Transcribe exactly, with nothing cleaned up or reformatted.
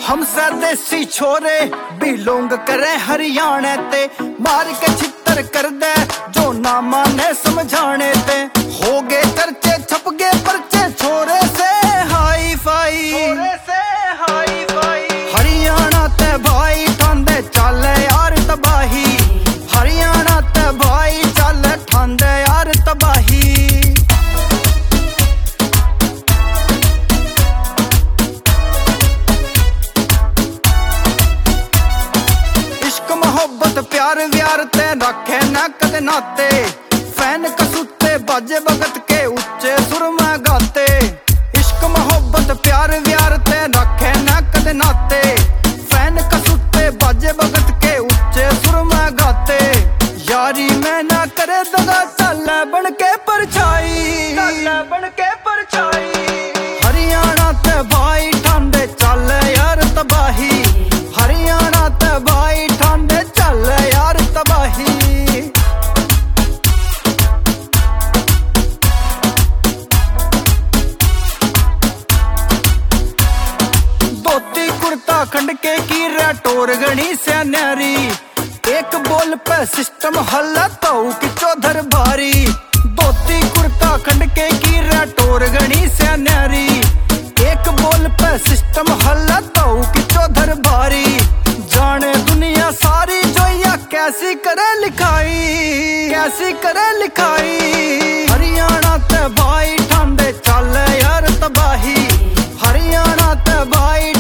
हमसे देसी छोरे बिलोंग करे हरियाणे ते, मार के छितर कर दे जो ना माने समझाने ते। हो गए चर्चे छप गए परचे छोरे से हाई फाई, छोरे से हाई फाई। हरियाणा ते भाई ठांदे चले यार तबाही, हरियाणा ते भाई चले ठांदे यार तबाही। मोहब्बत प्यार व्यार ते रखे न कदे नाते, फैन कसूते बाजे भगत के उच्चे सुर में गाते। इश्क मोहब्बत प्यार व्यार ते रखे न कदे नाते, फैन कसूते बाजे भगत के उच्चे सुर में गाते। यारी में ना करे दगा चले बन के परछाई, चले बन के परछाई। हरियाणा ते भाई ठांडे चले यार तबाही, हरियाणा ते भाई ठांडे चले यार तबाही। धोती कुर्ता खंड के की टोर गणी से न्यारी, एक बोल पे सिस्टम हल्ला तो कि चौधर भारी। धोती कुर्ता खंड के की टोर गणी से न्यारी, एक बोल पे सिस्टम हल्ला तो कि चौधर भारी। जाने दुनिया सारी जोया कैसी करे लिखाई, कैसी करे लिखाई। हरियाणा ते भाई ठांडे चले यार तबाही, हरियाणा ते भाई